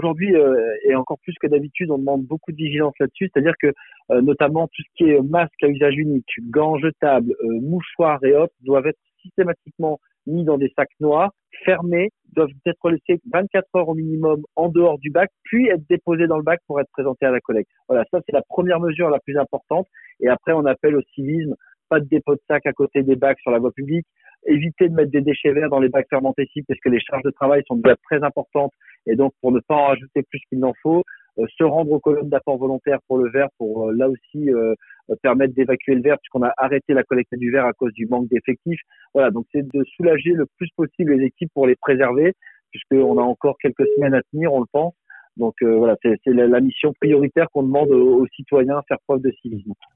aujourd'hui, et encore plus que d'habitude, on demande beaucoup de vigilance là-dessus, c'est-à-dire que notamment tout ce qui est masque à usage unique, gants jetables, mouchoirs et autres doivent être systématiquement mis dans des sacs noirs, fermés, doivent être laissés 24 heures au minimum en dehors du bac, puis être déposés dans le bac pour être présentés à la collecte. Voilà, ça c'est la première mesure la plus importante. Et après, on appelle au civisme, pas de dépôt de sac à côté des bacs sur la voie publique, éviter de mettre des déchets verts dans les bacs fermentescibles parce que les charges de travail sont déjà très importantes et donc pour ne pas en rajouter plus qu'il n'en faut, se rendre aux colonnes d'apport volontaire pour le verre pour là aussi permettre d'évacuer le verre puisqu'on a arrêté la collecte du verre à cause du manque d'effectifs. Voilà, donc c'est de soulager le plus possible les équipes pour les préserver puisqu'on a encore quelques semaines à tenir, on le pense. Donc voilà, c'est la mission prioritaire qu'on demande aux citoyens, faire preuve de civisme.